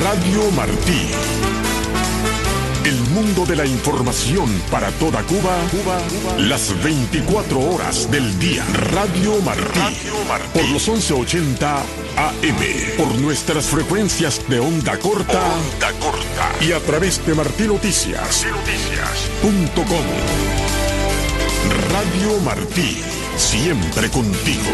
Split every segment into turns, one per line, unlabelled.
Radio Martí. El mundo de la información para toda Cuba, las 24 horas del día. Radio Martí. Por los 1180 AM. Por nuestras frecuencias de onda corta. Y a través de martinoticias.com. Radio Martí. Siempre contigo.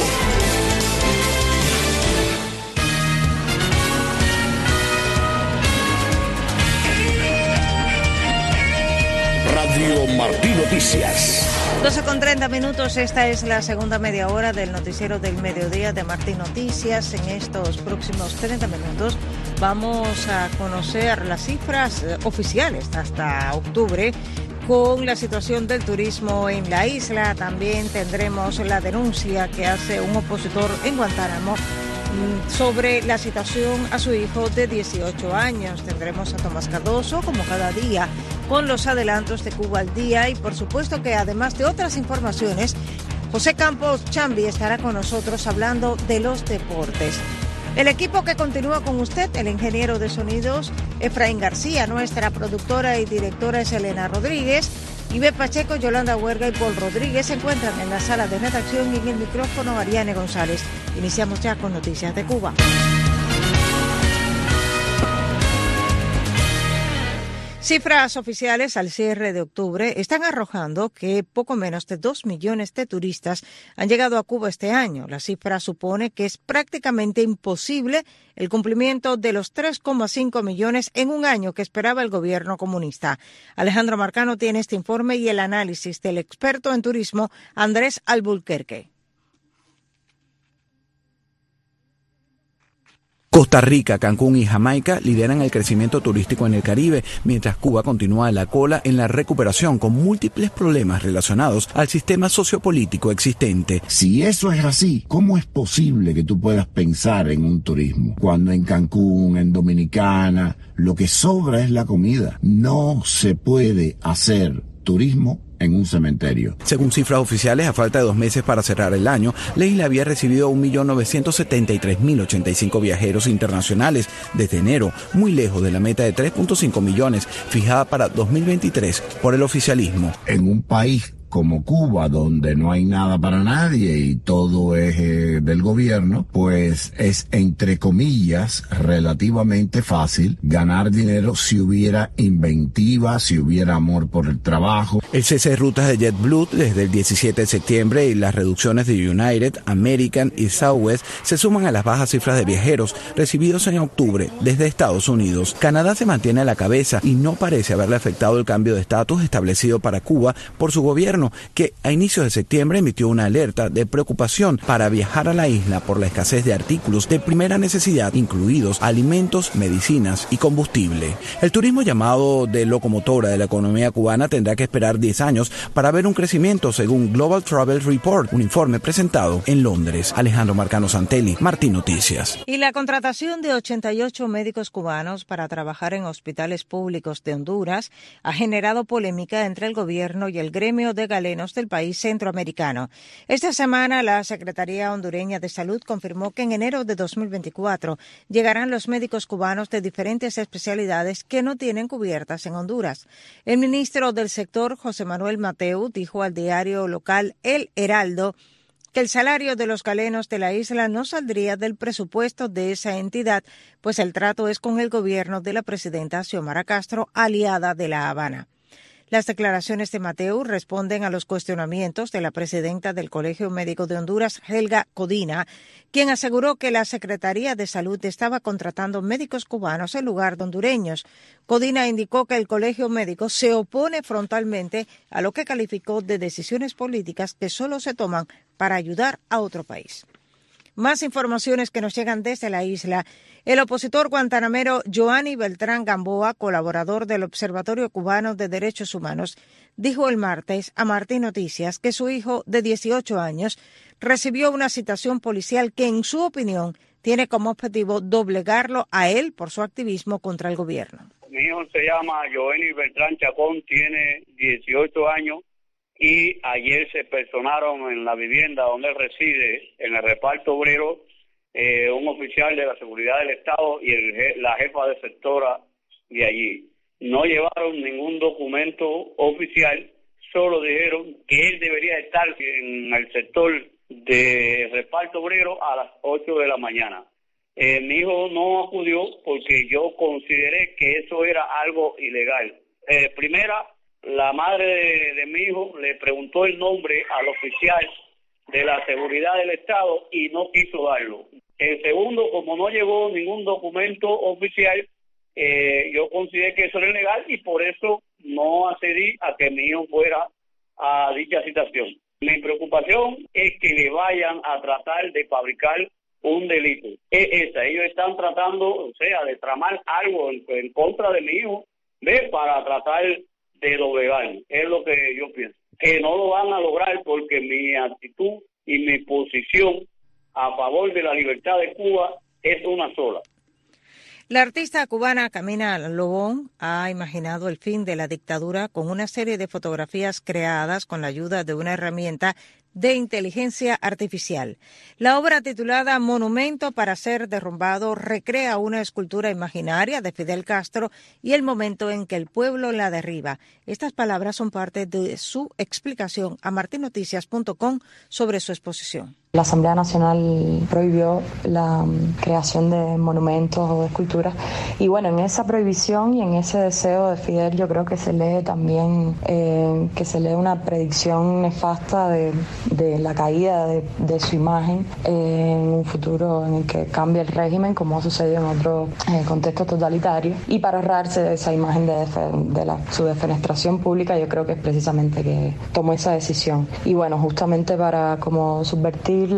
Radio Martí Noticias.
12:30, esta es la segunda media hora del noticiero del mediodía de Martí Noticias. En estos próximos 30 minutos vamos a conocer las cifras oficiales hasta octubre con la situación del turismo en la isla. También tendremos la denuncia que hace un opositor en Guantánamo sobre la situación a su hijo de 18 años. Tendremos a Tomás Cardoso, como cada día, con los adelantos de Cuba al día. Y por supuesto que además de otras informaciones, José Campos Chambi estará con nosotros hablando de los deportes. El equipo que continúa con usted, el ingeniero de sonidos Efraín García, nuestra productora y directora es Elena Rodríguez, Ibe Pacheco, Yolanda Huerga y Paul Rodríguez se encuentran en la sala de redacción y en el micrófono Ariane González. Iniciamos ya con Noticias de Cuba. Cifras oficiales al cierre de octubre están arrojando que poco menos de 2 millones de turistas han llegado a Cuba este año. La cifra supone que es prácticamente imposible el cumplimiento de los 3,5 millones en un año que esperaba el gobierno comunista. Alejandro Marcano tiene este informe y el análisis del experto en turismo Andrés Albuquerque.
Costa Rica, Cancún y Jamaica lideran el crecimiento turístico en el Caribe, mientras Cuba continúa a la cola en la recuperación con múltiples problemas relacionados al sistema sociopolítico existente.
Si eso es así, ¿cómo es posible que tú puedas pensar en un turismo cuando en Cancún, en Dominicana, lo que sobra es la comida? No se puede hacer turismo en un cementerio.
Según cifras oficiales, a falta de 2 meses para cerrar el año, la isla había recibido 1.973.085 viajeros internacionales desde enero, muy lejos de la meta de 3.5 millones fijada para 2023 por el oficialismo.
En un país como Cuba, donde no hay nada para nadie y todo es del gobierno, pues es, entre comillas, relativamente fácil ganar dinero si hubiera inventiva, si hubiera amor por el trabajo.
El cese de rutas de JetBlue desde el 17 de septiembre y las reducciones de United, American y Southwest se suman a las bajas cifras de viajeros recibidos en octubre desde Estados Unidos. Canadá se mantiene a la cabeza y no parece haberle afectado el cambio de estatus establecido para Cuba por su gobierno, que a inicios de septiembre emitió una alerta de preocupación para viajar a la isla por la escasez de artículos de primera necesidad, incluidos alimentos, medicinas y combustible. El turismo, llamado de locomotora de la economía cubana, tendrá que esperar 10 años para ver un crecimiento, según Global Travel Report, un informe presentado en Londres. Alejandro Marcano Santelli, Martí Noticias.
Y la contratación de 88 médicos cubanos para trabajar en hospitales públicos de Honduras ha generado polémica entre el gobierno y el gremio de galenos del país centroamericano. Esta semana, la Secretaría Hondureña de Salud confirmó que en enero de 2024 llegarán los médicos cubanos de diferentes especialidades que no tienen cubiertas en Honduras. El ministro del sector, José Manuel Mateu, dijo al diario local El Heraldo que el salario de los galenos de la isla no saldría del presupuesto de esa entidad, pues el trato es con el gobierno de la presidenta Xiomara Castro, aliada de La Habana. Las declaraciones de Mateu responden a los cuestionamientos de la presidenta del Colegio Médico de Honduras, Helga Codina, quien aseguró que la Secretaría de Salud estaba contratando médicos cubanos en lugar de hondureños. Codina indicó que el Colegio Médico se opone frontalmente a lo que calificó de decisiones políticas que solo se toman para ayudar a otro país. Más informaciones que nos llegan desde la isla. El opositor guantanamero Joanny Beltrán Gamboa, colaborador del Observatorio Cubano de Derechos Humanos, dijo el martes a Martí Noticias que su hijo de 18 años recibió una citación policial que, en su opinión, tiene como objetivo doblegarlo a él por su activismo contra el gobierno.
Mi hijo se llama Joanny Beltrán Chacón, tiene 18 años. Y ayer se personaron en la vivienda donde él reside, en el reparto obrero, un oficial de la seguridad del Estado y la jefa de sectora de allí. No llevaron ningún documento oficial, solo dijeron que él debería estar en el sector de reparto obrero a las 8 de la mañana. Mi hijo no acudió porque yo consideré que eso era algo ilegal. Primera, la madre de mi hijo le preguntó el nombre al oficial de la seguridad del Estado y no quiso darlo. El segundo, como no llegó ningún documento oficial, yo consideré que eso era ilegal y por eso no accedí a que mi hijo fuera a dicha citación. Mi preocupación es que le vayan a tratar de fabricar un delito. Ellos están tratando, o sea, de tramar algo en contra de mi hijo, para tratar de doblegarlo. Es lo que yo pienso. Que no lo van a lograr porque mi actitud y mi posición a favor de la libertad de Cuba es una sola.
La artista cubana Camila Lobón ha imaginado el fin de la dictadura con una serie de fotografías creadas con la ayuda de una herramienta de inteligencia artificial. La obra titulada Monumento para ser derrumbado recrea una escultura imaginaria de Fidel Castro y el momento en que el pueblo la derriba. Estas palabras son parte de su explicación a martinoticias.com sobre su exposición.
La Asamblea Nacional prohibió la creación de monumentos o de esculturas y bueno, en esa prohibición y en ese deseo de Fidel yo creo que se lee también una predicción nefasta de la caída de su imagen en un futuro en el que cambie el régimen como ha sucedido en otros contextos totalitarios, y para ahorrarse de esa imagen de su defenestración pública yo creo que es precisamente que tomó esa decisión y bueno, justamente para como subvertir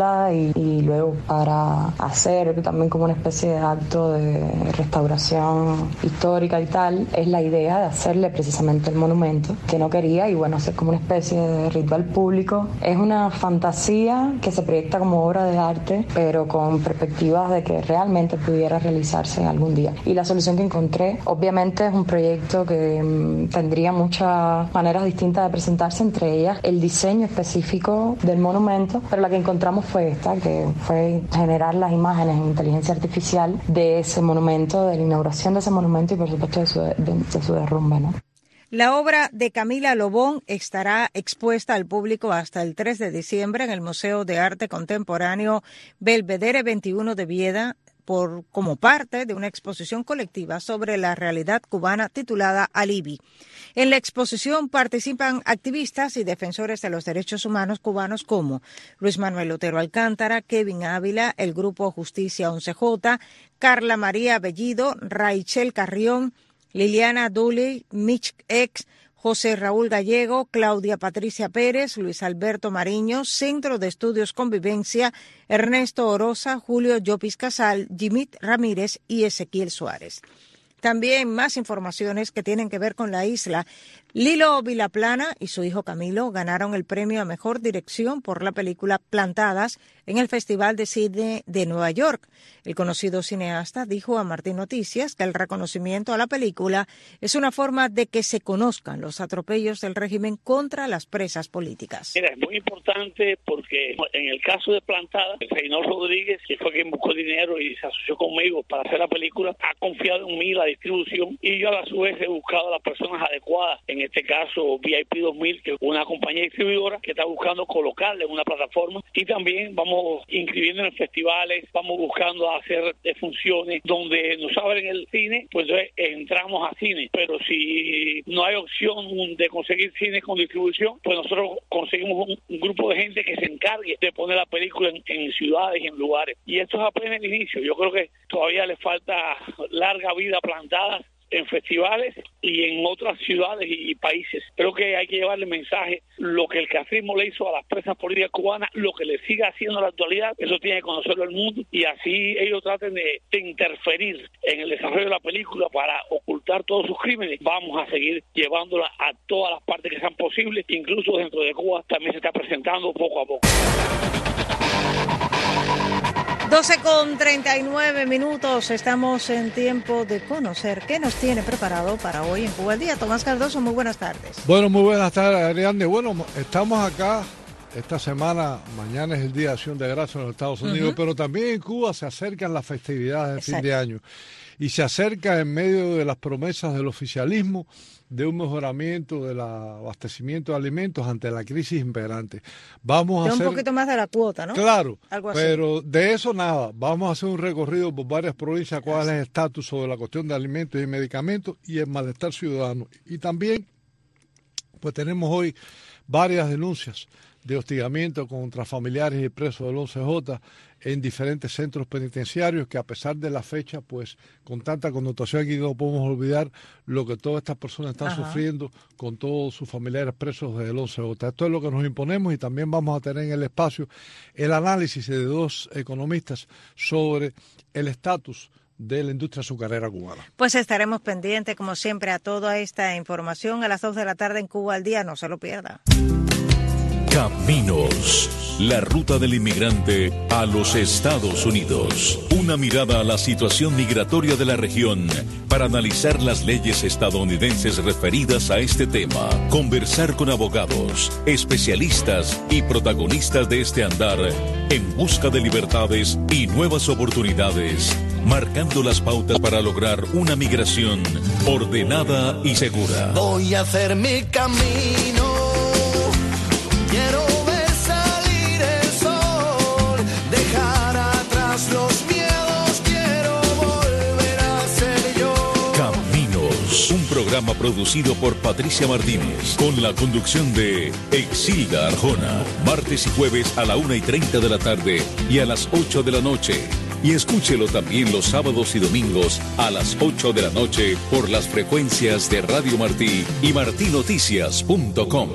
y luego para hacer también como una especie de acto de restauración histórica y tal, es la idea de hacerle precisamente el monumento que no quería y bueno, hacer como una especie de ritual público. Es una fantasía que se proyecta como obra de arte, pero con perspectivas de que realmente pudiera realizarse algún día. Y la solución que encontré, obviamente es un proyecto que tendría muchas maneras distintas de presentarse, entre ellas el diseño específico del monumento, pero la que encontramos fue esta, que fue generar las imágenes en inteligencia artificial de ese monumento, de la inauguración de ese monumento y por supuesto de su derrumbe, ¿no?
La obra de Camila Lobón estará expuesta al público hasta el 3 de diciembre en el Museo de Arte Contemporáneo Belvedere 21 de Vieda, como parte de una exposición colectiva sobre la realidad cubana titulada Alibi. En la exposición participan activistas y defensores de los derechos humanos cubanos como Luis Manuel Otero Alcántara, Kevin Ávila, el Grupo Justicia 11J, Carla María Bellido, Raichel Carrión, Liliana Dooley, Mitch X, José Raúl Gallego, Claudia Patricia Pérez, Luis Alberto Mariño, Centro de Estudios Convivencia, Ernesto Oroza, Julio Llopis Casal, Jimit Ramírez y Ezequiel Suárez. También más informaciones que tienen que ver con la isla. Lilo Vilaplana y su hijo Camilo ganaron el premio a Mejor Dirección por la película Plantadas en el Festival de Cine de Nueva York. El conocido cineasta dijo a Martín Noticias que el reconocimiento a la película es una forma de que se conozcan los atropellos del régimen contra las presas políticas.
Mira, es muy importante porque en el caso de Plantadas, Reynold Rodríguez, que fue quien buscó dinero y se asoció conmigo para hacer la película, ha confiado en mí la distribución y yo a su vez he buscado a las personas adecuadas. En este caso, VIP 2000, que es una compañía distribuidora que está buscando colocarle en una plataforma, y también vamos inscribiendo en festivales, vamos buscando hacer funciones donde nos abren el cine, pues entramos a cine, pero si no hay opción de conseguir cine con distribución, pues nosotros conseguimos un grupo de gente que se encargue de poner la película en ciudades y en lugares, y esto es apenas el inicio. Yo creo que todavía le falta larga vida Plantadas en festivales y en otras ciudades y países. Creo que hay que llevarle mensaje, lo que el castrismo le hizo a las presas políticas cubanas, lo que le siga haciendo en la actualidad, eso tiene que conocerlo el mundo, y así ellos traten de interferir en el desarrollo de la película para ocultar todos sus crímenes. Vamos a seguir llevándola a todas las partes que sean posibles, incluso dentro de Cuba también se está presentando poco a poco.
12:39, estamos en tiempo de conocer qué nos tiene preparado para hoy en Cuba al Día. Tomás Cardoso, muy buenas tardes.
Bueno, muy buenas tardes, Ariadne. Bueno, estamos acá esta semana, mañana es el Día de Acción de Gracias en los Estados Unidos, pero también en Cuba se acercan las festividades de fin de año y se acerca en medio de las promesas del oficialismo de un mejoramiento del abastecimiento de alimentos ante la crisis imperante. Vamos a hacer un
poquito más de la cuota, ¿no?
Claro,
algo así.
Pero de eso nada. Vamos a hacer un recorrido por varias provincias, cuál es el estatus sobre la cuestión de alimentos y medicamentos y el malestar ciudadano. Y también, pues tenemos hoy varias denuncias de hostigamiento contra familiares y presos del 11J en diferentes centros penitenciarios que, a pesar de la fecha, pues con tanta connotación aquí no podemos olvidar lo que todas estas personas están sufriendo con todos sus familiares presos del 11J. Esto es lo que nos imponemos y también vamos a tener en el espacio el análisis de dos economistas sobre el estatus de la industria azucarera cubana.
Pues estaremos pendientes, como siempre, a toda esta información a las 2 de la tarde en Cuba al Día. No se lo pierda.
Caminos, la ruta del inmigrante a los Estados Unidos. Una mirada a la situación migratoria de la región para analizar las leyes estadounidenses referidas a este tema. Conversar con abogados, especialistas y protagonistas de este andar en busca de libertades y nuevas oportunidades, marcando las pautas para lograr una migración ordenada y segura.
Voy a hacer mi camino. Quiero ver salir el sol, dejar atrás los miedos, quiero volver a ser yo.
Caminos, un programa producido por Patricia Martínez, con la conducción de Exilda Arjona, martes y jueves a la 1:30 de la tarde y a las 8 de la noche. Y escúchelo también los sábados y domingos a las 8 de la noche por las frecuencias de Radio Martí y martinoticias.com.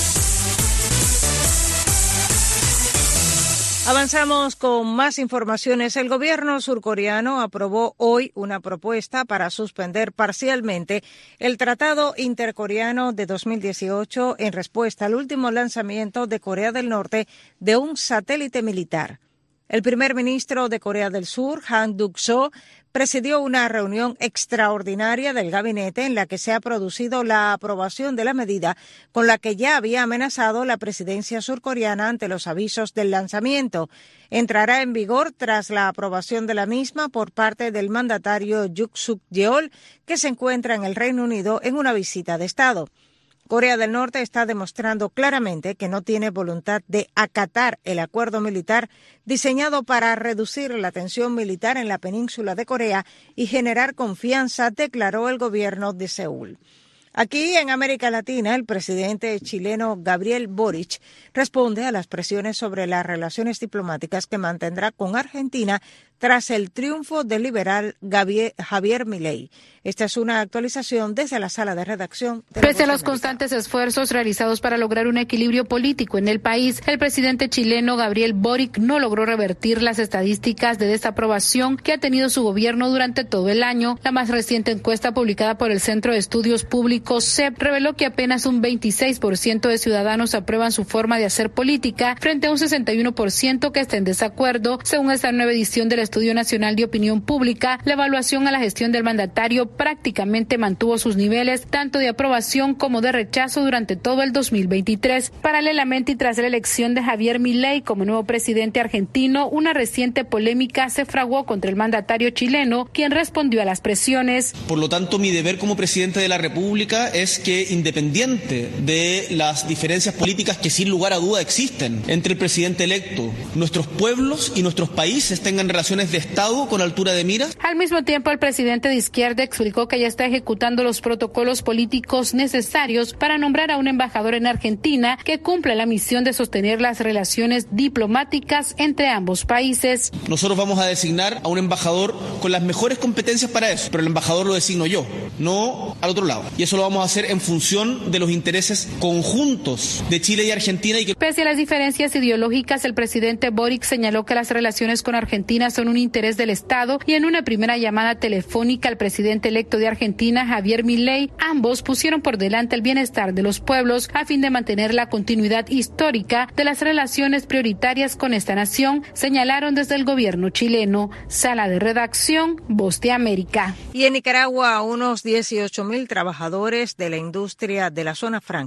Avanzamos con más informaciones. El gobierno surcoreano aprobó hoy una propuesta para suspender parcialmente el Tratado Intercoreano de 2018 en respuesta al último lanzamiento de Corea del Norte de un satélite militar. El primer ministro de Corea del Sur, Han Duck-soo, presidió una reunión extraordinaria del gabinete en la que se ha producido la aprobación de la medida con la que ya había amenazado la presidencia surcoreana ante los avisos del lanzamiento. Entrará en vigor tras la aprobación de la misma por parte del mandatario Yoon Suk-yeol, que se encuentra en el Reino Unido en una visita de Estado. Corea del Norte está demostrando claramente que no tiene voluntad de acatar el acuerdo militar diseñado para reducir la tensión militar en la península de Corea y generar confianza, declaró el gobierno de Seúl. Aquí, en América Latina, el presidente chileno Gabriel Boric responde a las presiones sobre las relaciones diplomáticas que mantendrá con Argentina tras el triunfo del liberal Javier Milei. Esta es una actualización desde la sala de redacción.
Pese a los constantes esfuerzos realizados para lograr un equilibrio político en el país, el presidente chileno Gabriel Boric no logró revertir las estadísticas de desaprobación que ha tenido su gobierno durante todo el año. La más reciente encuesta publicada por el Centro de Estudios Públicos CEP reveló que apenas un 26% de ciudadanos aprueban su forma de hacer política, frente a un 61% que está en desacuerdo. Según esta nueva edición del Estudio Nacional de Opinión Pública, la evaluación a la gestión del mandatario prácticamente mantuvo sus niveles tanto de aprobación como de rechazo durante todo el 2023. Paralelamente, y tras la elección de Javier Milei como nuevo presidente argentino, una reciente polémica se fraguó contra el mandatario chileno, quien respondió a las presiones.
Por lo tanto, mi deber como presidente de la República es que, independiente de las diferencias políticas que sin lugar a duda existen entre el presidente electo, nuestros pueblos y nuestros países tengan relaciones de Estado con altura de miras.
Al mismo tiempo, el presidente de izquierda explicó que ya está ejecutando los protocolos políticos necesarios para nombrar a un embajador en Argentina que cumpla la misión de sostener las relaciones diplomáticas entre ambos países.
Nosotros vamos a designar a un embajador con las mejores competencias para eso, pero el embajador lo designo yo, no al otro lado. Y eso lo vamos a hacer en función de los intereses conjuntos de Chile y Argentina.
Pese a las diferencias ideológicas, el presidente Boric señaló que las relaciones con Argentina son un interés del Estado, y en una primera llamada telefónica al presidente electo de Argentina, Javier Milei, ambos pusieron por delante el bienestar de los pueblos a fin de mantener la continuidad histórica de las relaciones prioritarias con esta nación, señalaron desde el gobierno chileno. Sala de redacción, Voz de América.
Y en Nicaragua, unos 18,000 trabajadores de la industria de la Zona Franca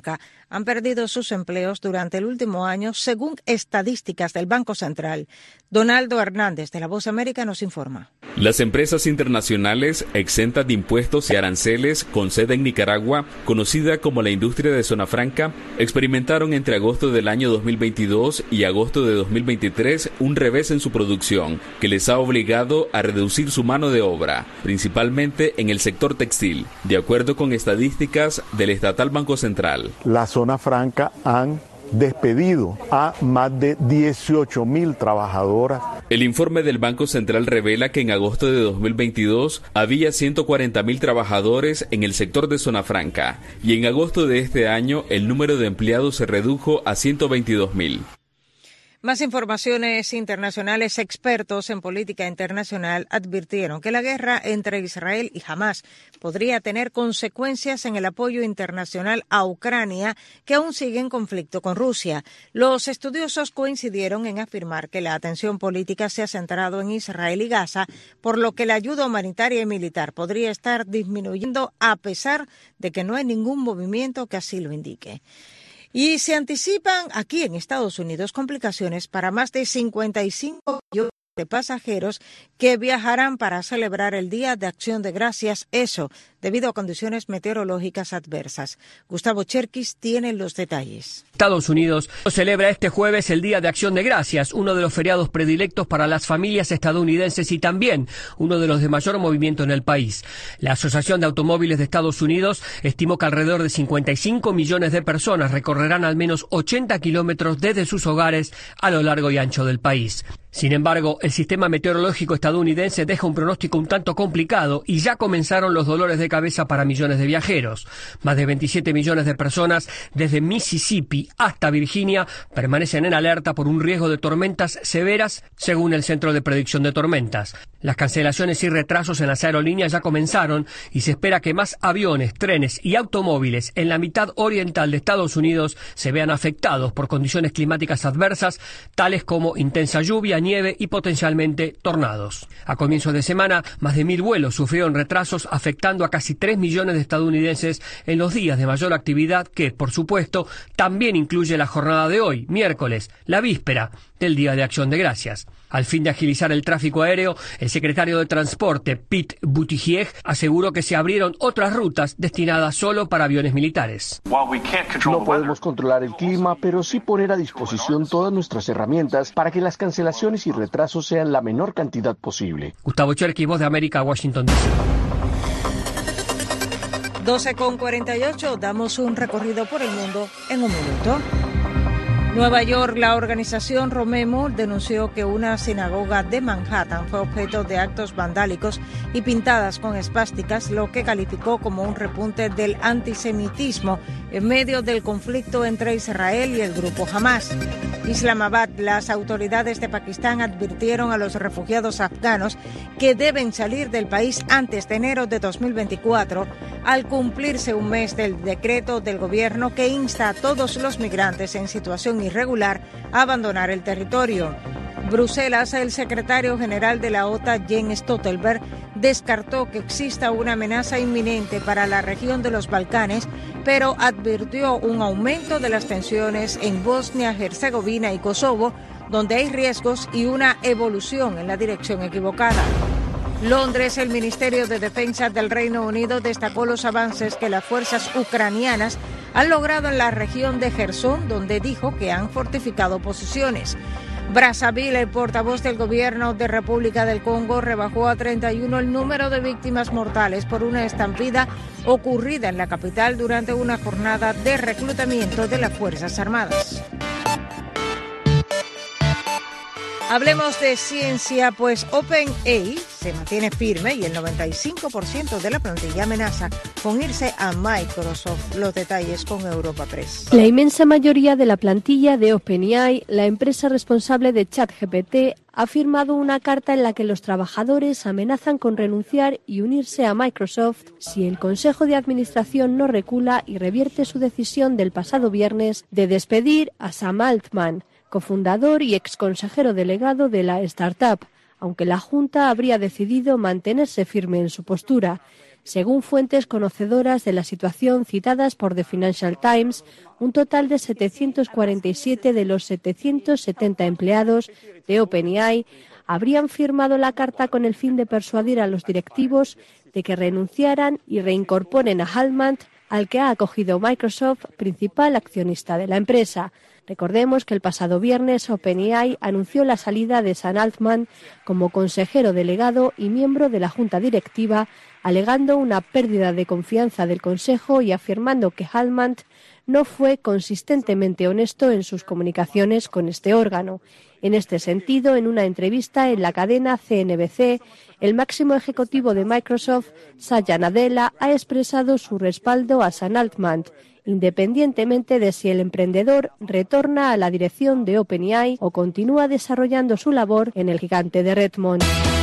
han perdido sus empleos durante el último año, según estadísticas del Banco Central. Donaldo Hernández, de La Voz de América, nos informa.
Las empresas internacionales exentas de impuestos y aranceles con sede en Nicaragua, conocida como la industria de zona franca, experimentaron entre agosto del año 2022 y agosto de 2023 un revés en su producción, que les ha obligado a reducir su mano de obra, principalmente en el sector textil, de acuerdo con estadísticas del estatal Banco Central.
La zona franca han despedido a más de 18,000 trabajadoras.
El informe del Banco Central revela que en agosto de 2022 había 140,000 trabajadores en el sector de zona franca y en agosto de este año el número de empleados se redujo a 122,000.
Más informaciones internacionales. Expertos en política internacional advirtieron que la guerra entre Israel y Hamás podría tener consecuencias en el apoyo internacional a Ucrania, que aún sigue en conflicto con Rusia. Los estudiosos coincidieron en afirmar que la atención política se ha centrado en Israel y Gaza, por lo que la ayuda humanitaria y militar podría estar disminuyendo a pesar de que no hay ningún movimiento que así lo indique. Y se anticipan aquí en Estados Unidos complicaciones para más de 55 millones de pasajeros que viajarán para celebrar el Día de Acción de Gracias, eso debido a condiciones meteorológicas adversas. Gustavo Cherkis tiene los detalles.
Estados Unidos celebra este jueves el Día de Acción de Gracias, uno de los feriados predilectos para las familias estadounidenses y también uno de los de mayor movimiento en el país. La Asociación de Automóviles de Estados Unidos estimó que alrededor de 55 millones de personas recorrerán al menos 80 kilómetros desde sus hogares a lo largo y ancho del país. Sin embargo, el sistema meteorológico estadounidense deja un pronóstico un tanto complicado y ya comenzaron los dolores de cabeza para millones de viajeros. Más de 27 millones de personas desde Mississippi hasta Virginia permanecen en alerta por un riesgo de tormentas severas, según el Centro de Predicción de Tormentas. Las cancelaciones y retrasos en las aerolíneas ya comenzaron y se espera que más aviones, trenes y automóviles en la mitad oriental de Estados Unidos se vean afectados por condiciones climáticas adversas, tales como intensa lluvia, nieve y potencialmente tornados. A comienzos de semana, más de 1.000 vuelos sufrieron retrasos, afectando a casi 3 millones de estadounidenses en los días de mayor actividad que, por supuesto, también incluye la jornada de hoy, miércoles, la víspera del Día de Acción de Gracias. Al fin de agilizar el tráfico aéreo, el secretario de Transporte, Pete Buttigieg, aseguró que se abrieron otras rutas destinadas solo para aviones militares.
No podemos controlar el clima, pero sí poner a disposición todas nuestras herramientas para que las cancelaciones y retrasos sean la menor cantidad posible.
Gustavo Cherkis, Voz de América, Washington, D.C.
12:48, damos un recorrido por el mundo en un minuto. Nueva York, la organización Romemo denunció que una sinagoga de Manhattan fue objeto de actos vandálicos y pintadas con esvásticas, lo que calificó como un repunte del antisemitismo en medio del conflicto entre Israel y el grupo Hamás. Islamabad, las autoridades de Pakistán advirtieron a los refugiados afganos que deben salir del país antes de enero de 2024, al cumplirse un mes del decreto del gobierno que insta a todos los migrantes en situación irregular a abandonar el territorio. Bruselas, el secretario general de la OTAN, Jens Stoltenberg, descartó que exista una amenaza inminente para la región de los Balcanes, pero advirtió un aumento de las tensiones en Bosnia, Herzegovina y Kosovo, donde hay riesgos y una evolución en la dirección equivocada. Londres, el Ministerio de Defensa del Reino Unido destacó los avances que las fuerzas ucranianas han logrado en la región de Jersón, donde dijo que han fortificado posiciones. Brazzaville, el portavoz del gobierno de República del Congo, rebajó a 31 el número de víctimas mortales por una estampida ocurrida en la capital durante una jornada de reclutamiento de las Fuerzas Armadas. Hablemos de ciencia, pues OpenAI se mantiene firme y el 95% de la plantilla amenaza con irse a Microsoft. Los detalles con Europa Press.
La inmensa mayoría de la plantilla de OpenAI, la empresa responsable de ChatGPT, ha firmado una carta en la que los trabajadores amenazan con renunciar y unirse a Microsoft si el Consejo de Administración no recula y revierte su decisión del pasado viernes de despedir a Sam Altman, cofundador y exconsejero delegado de la startup, aunque la Junta habría decidido mantenerse firme en su postura. Según fuentes conocedoras de la situación citadas por The Financial Times, un total de 747 de los 770 empleados de OpenAI habrían firmado la carta con el fin de persuadir a los directivos de que renunciaran y reincorporen a Altman, al que ha acogido Microsoft, principal accionista de la empresa. Recordemos que el pasado viernes OpenAI anunció la salida de Sam Altman como consejero delegado y miembro de la junta directiva, alegando una pérdida de confianza del Consejo y afirmando que Altman no fue consistentemente honesto en sus comunicaciones con este órgano. En este sentido, en una entrevista en la cadena CNBC, el máximo ejecutivo de Microsoft, Satya Nadella, ha expresado su respaldo a Sam Altman, independientemente de si el emprendedor retorna a la dirección de OpenAI o continúa desarrollando su labor en el gigante de Redmond.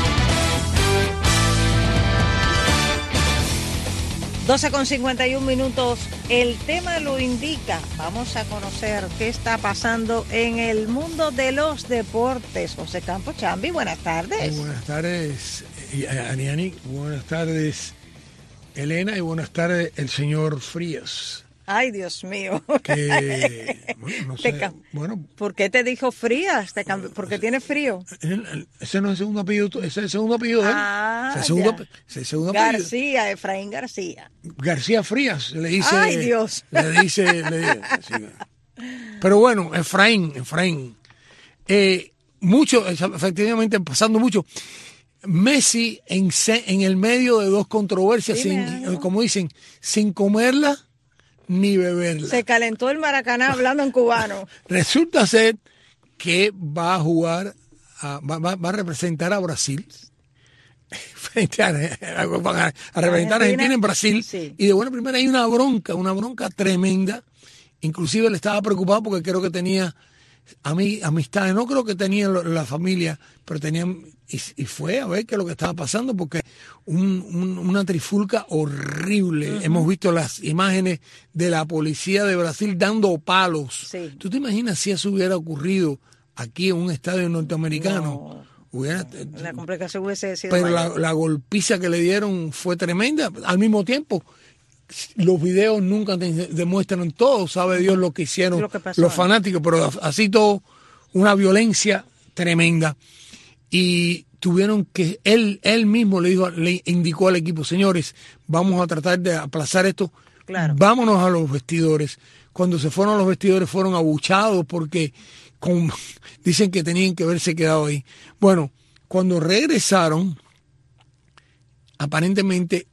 12:51. El tema lo indica. Vamos a conocer qué está pasando en el mundo de los deportes. José Campos Chambi, buenas tardes.
Buenas tardes, Aniani. Buenas tardes, Elena. Y buenas tardes, el señor Frías.
Ay, Dios mío.
Que, bueno, no sé,
¿Por qué te dijo Frías? ¿Porque tiene frío?
Ese no es el segundo apellido, ese es el segundo apellido de él.
Ah,
ese segundo apellido.
García, Efraín García.
García Frías, le dice.
Ay, Dios.
Le dice. Sí. Pero bueno, Efraín. Mucho, efectivamente, pasando mucho. Messi en el medio de dos controversias, como dicen, sin comerla ni beberla.
Se calentó el Maracaná hablando en cubano.
Resulta ser que va a jugar, va a representar a Brasil frente a representar a Argentina en Brasil. Sí. Y de buena primera hay una bronca tremenda. Inclusive él estaba preocupado porque creo que tenía amistades, no creo que tenía la familia, pero tenían, y fue a ver qué es lo que estaba pasando, porque una trifulca horrible. Uh-huh. Hemos visto las imágenes de la policía de Brasil dando palos. Sí. ¿Tú te imaginas si eso hubiera ocurrido aquí en un estadio norteamericano?
La complicación hubiese sido
pero
mayor.
la golpiza que le dieron fue tremenda. Al mismo tiempo, los videos nunca demuestran todo, sabe Dios lo que hicieron los fanáticos, pero así todo, una violencia tremenda. Y tuvieron que, él mismo le indicó al equipo, señores, vamos a tratar de aplazar esto, vámonos a los vestidores. Cuando se fueron a los vestidores fueron abuchados porque dicen que tenían que haberse quedado ahí. Bueno, cuando regresaron, aparentemente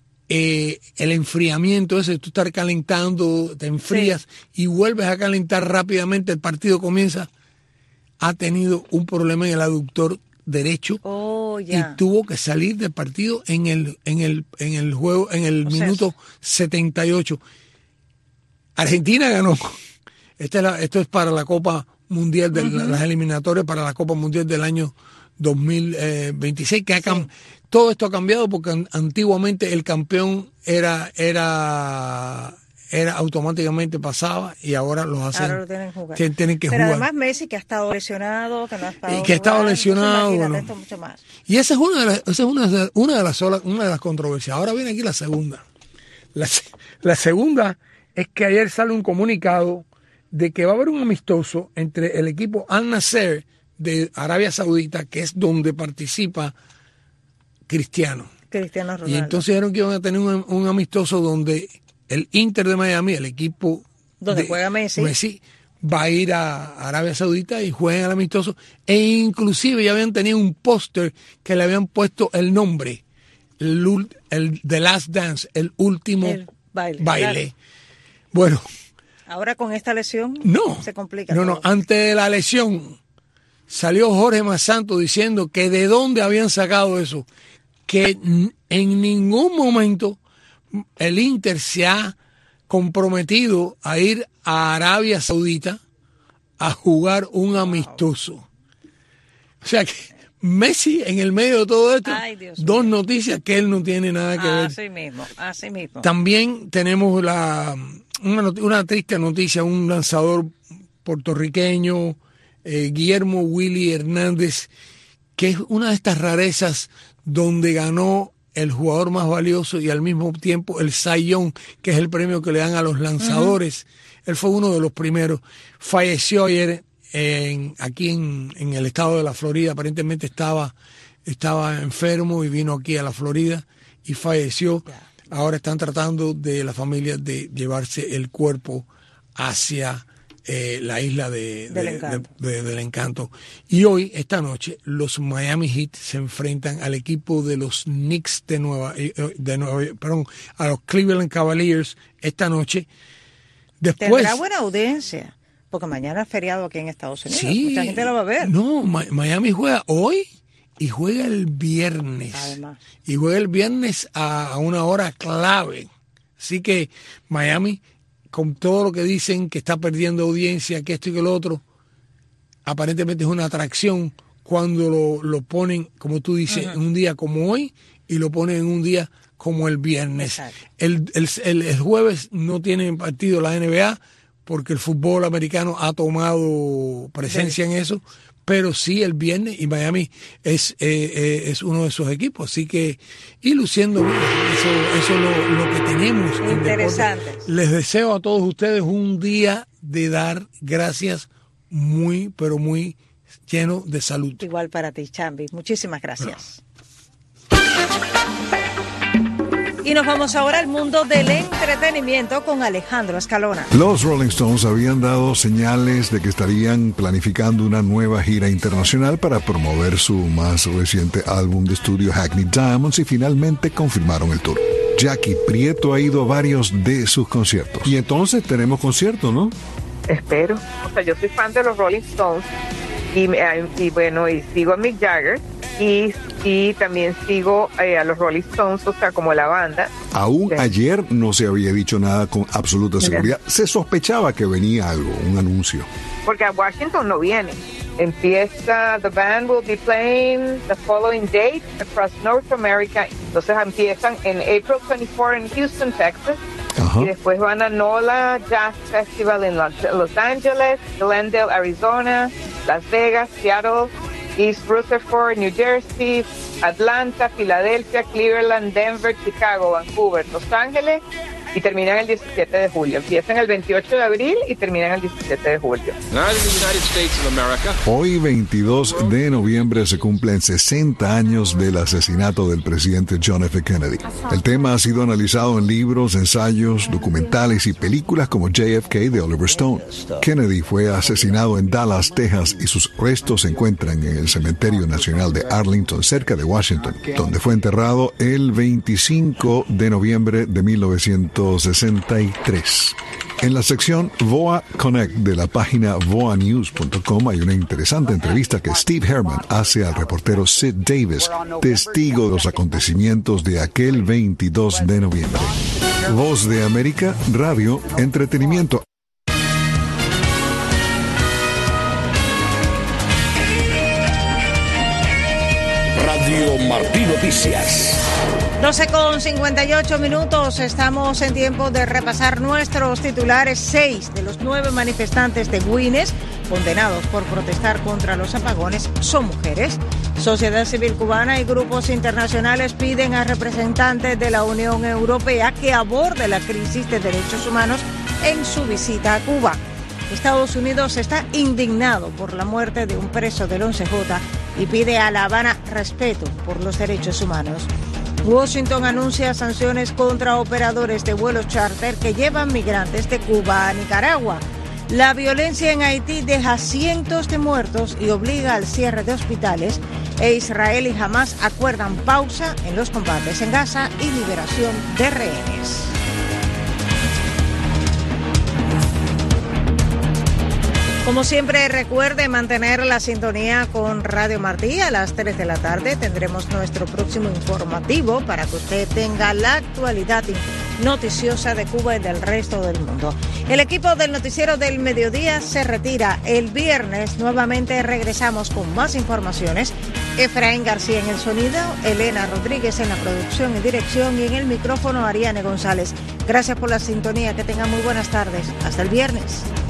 el enfriamiento ese, tú estar calentando, te enfrías y vuelves a calentar rápidamente, el partido comienza, ha tenido un problema en el aductor derecho y tuvo que salir del partido en el juego, en el minuto 78. Argentina ganó. Esto es para la Copa Mundial, las eliminatorias para la Copa Mundial del año 2026, que todo esto ha cambiado porque antiguamente el campeón era automáticamente pasaba y ahora los hacen.
Ahora lo tienen que jugar.
Pero
además Messi, que ha estado lesionado, que no ha estado
y que ha estado lesionado.
Bueno. Esto mucho más.
Y esa es una de las controversias. Ahora viene aquí la segunda. La segunda es que ayer sale un comunicado de que va a haber un amistoso entre el equipo Al Nassr de Arabia Saudita, que es donde participa Cristiano
Ronaldo.
Y entonces dijeron que iban a tener un amistoso donde el Inter de Miami, el equipo
donde juega Messi,
va a ir a Arabia Saudita y juegan al amistoso. E inclusive ya habían tenido un póster que le habían puesto el nombre, el The Last Dance, el último baile. Claro. Bueno.
Ahora con esta lesión se complica.
No, ante la lesión salió Jorge Masanto diciendo que de dónde habían sacado eso, que en ningún momento el Inter se ha comprometido a ir a Arabia Saudita a jugar un amistoso. O sea que Messi en el medio de todo esto, dos noticias que él no tiene nada que ver.
Así mismo.
También tenemos una triste noticia, un lanzador puertorriqueño, Guillermo Willy Hernández, que es una de estas rarezas donde ganó el jugador más valioso y al mismo tiempo el Cy Young, que es el premio que le dan a los lanzadores. Él fue uno de los primeros. Falleció ayer aquí en el estado de la Florida. Aparentemente estaba enfermo y vino aquí a la Florida y falleció. Ahora están tratando de la familia de llevarse el cuerpo hacia la isla del Encanto. Y hoy, esta noche, los Miami Heat se enfrentan al equipo de los Knicks a los Cleveland Cavaliers esta noche. Después,
tendrá buena audiencia, porque mañana es feriado aquí en Estados Unidos.
Sí,
mucha gente lo va a ver.
No, Miami juega hoy y juega el viernes.
Además.
Y juega el viernes a una hora clave. Así que Miami, con todo lo que dicen que está perdiendo audiencia, que esto y que lo otro, aparentemente es una atracción cuando lo ponen, como tú dices, en un día como hoy y lo ponen en un día como el viernes. El jueves no tienen partido la NBA porque el fútbol americano ha tomado presencia en eso, pero sí el viernes, y Miami es uno de esos equipos, así que, y luciendo bien, eso es lo que tenemos.
Interesante.
Les deseo a todos ustedes un día de dar gracias muy, pero muy lleno de salud.
Igual para ti, Chambi. Muchísimas gracias. Y nos vamos ahora al mundo del entretenimiento con Alejandro Escalona.
Los Rolling Stones habían dado señales de que estarían planificando una nueva gira internacional para promover su más reciente álbum de estudio Hackney Diamonds y finalmente confirmaron el tour. Jackie Prieto ha ido a varios de sus conciertos. Y entonces tenemos concierto, ¿no?
Espero. O sea, yo soy fan de los Rolling Stones y sigo a Mick Jagger. Y también sigo a los Rolling Stones, o sea, como la banda.
Aún ayer no se había dicho nada con absoluta seguridad. Se sospechaba que venía algo, un anuncio.
Porque a Washington no viene. Empieza, the band will be playing the following date across North America. Entonces empiezan en April 24 en Houston, Texas. Y después van a NOLA Jazz Festival en Los Ángeles, Glendale, Arizona, Las Vegas, Seattle, East Rutherford, New Jersey, Atlanta, Filadelfia, Cleveland, Denver, Chicago, Vancouver, Los Ángeles y terminan el 17 de julio. Empiezan el 28 de abril y terminan el 17 de julio.
Hoy, 22 de noviembre, se cumplen 60 años del asesinato del presidente John F. Kennedy. El tema ha sido analizado en libros, ensayos, documentales y películas como JFK de Oliver Stone. Kennedy fue asesinado en Dallas, Texas, y sus restos se encuentran en el Cementerio Nacional de Arlington, cerca de Washington, donde fue enterrado el 25 de noviembre de 1963. En la sección VOA Connect de la página voanews.com hay una interesante entrevista que Steve Herman hace al reportero Sid Davis, testigo de los acontecimientos de aquel 22 de noviembre. Voz de América, radio, entretenimiento.
Radio Martí Noticias.
12:58, estamos en tiempo de repasar nuestros titulares. 6 de los 9 manifestantes de Güines condenados por protestar contra los apagones son mujeres. Sociedad civil cubana y grupos internacionales piden a representantes de la Unión Europea que aborde la crisis de derechos humanos en su visita a Cuba. Estados Unidos está indignado por la muerte de un preso del 11J y pide a La Habana respeto por los derechos humanos. Washington anuncia sanciones contra operadores de vuelos charter que llevan migrantes de Cuba a Nicaragua. La violencia en Haití deja cientos de muertos y obliga al cierre de hospitales, e Israel y Hamas acuerdan pausa en los combates en Gaza y liberación de rehenes. Como siempre, recuerde mantener la sintonía con Radio Martí. A las 3 de la tarde tendremos nuestro próximo informativo para que usted tenga la actualidad noticiosa de Cuba y del resto del mundo. El equipo del Noticiero del Mediodía se retira. El viernes nuevamente regresamos con más informaciones. Efraín García en el sonido, Elena Rodríguez en la producción y dirección, y en el micrófono Ariane González. Gracias por la sintonía. Que tengan muy buenas tardes. Hasta el viernes.